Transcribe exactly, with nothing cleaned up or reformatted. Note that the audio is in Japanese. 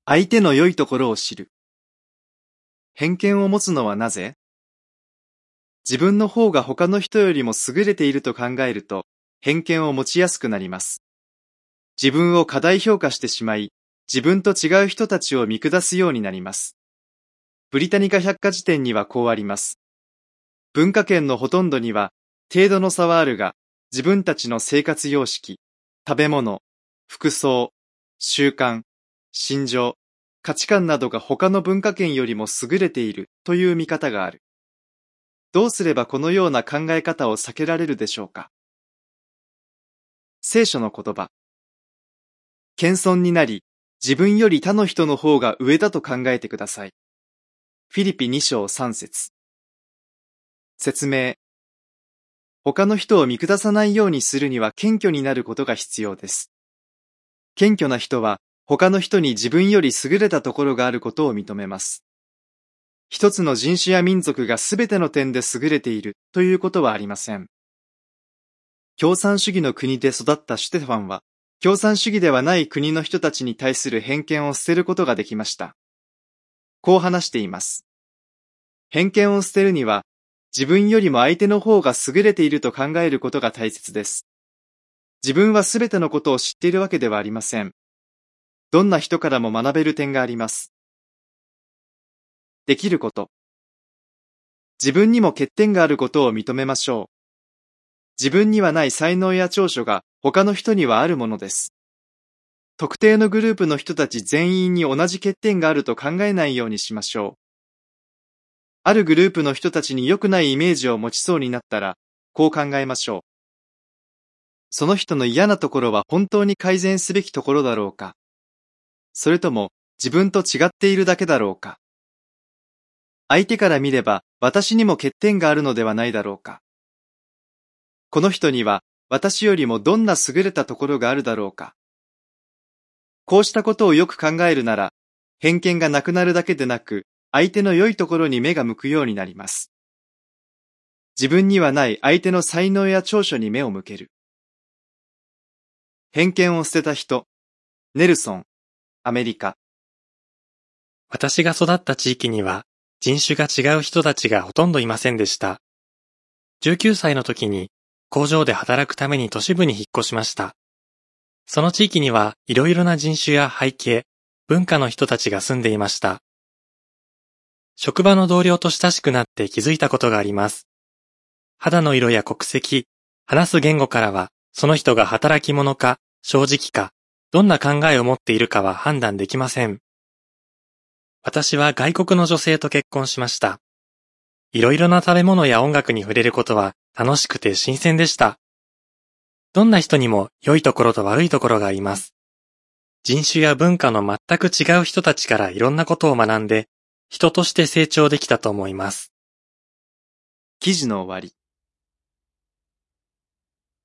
相手の良いところを知る。偏見を持つのはなぜ？自分の方が他の人よりも優れていると考えると、偏見を持ちやすくなります。自分を過大評価してしまい、自分と違う人たちを見下すようになります。ブリタニカ百科事典にはこうあります。文化圏のほとんどには、程度の差はあるが、自分たちの生活様式、食べ物、服装、習慣、心情、価値観などが他の文化圏よりも優れているという見方がある。どうすればこのような考え方を避けられるでしょうか。聖書の言葉。謙遜になり、自分より他の人の方が上だと考えてください。フィリピに章さん節。説明。他の人を見下さないようにするには謙虚になることが必要です。謙虚な人は他の人に自分より優れたところがあることを認めます。一つの人種や民族がすべての点で優れているということはありません。共産主義の国で育ったシュテファンは、共産主義ではない国の人たちに対する偏見を捨てることができました。こう話しています。偏見を捨てるには、自分よりも相手の方が優れていると考えることが大切です。自分はすべてのことを知っているわけではありません。どんな人からも学べる点があります。できること。自分にも欠点があることを認めましょう。自分にはない才能や長所が他の人にはあるものです。特定のグループの人たち全員に同じ欠点があると考えないようにしましょう。あるグループの人たちに良くないイメージを持ちそうになったら、こう考えましょう。その人の嫌なところは本当に改善すべきところだろうか。それとも自分と違っているだけだろうか。相手から見れば私にも欠点があるのではないだろうか。この人には私よりもどんな優れたところがあるだろうか。こうしたことをよく考えるなら、偏見がなくなるだけでなく、相手の良いところに目が向くようになります。自分にはない相手の才能や長所に目を向ける。偏見を捨てた人、ネルソン、アメリカ。 私が育った地域には人種が違う人たちがほとんどいませんでした。じゅうきゅうさいの時に工場で働くために都市部に引っ越しました。その地域にはいろいろな人種や背景、文化の人たちが住んでいました。職場の同僚と親しくなって気づいたことがあります。肌の色や国籍、話す言語からはその人が働き者か正直か、どんな考えを持っているかは判断できません。私は外国の女性と結婚しました。いろいろな食べ物や音楽に触れることは楽しくて新鮮でした。どんな人にも良いところと悪いところがあります。人種や文化の全く違う人たちからいろんなことを学んで、人として成長できたと思います。 記事の終わり。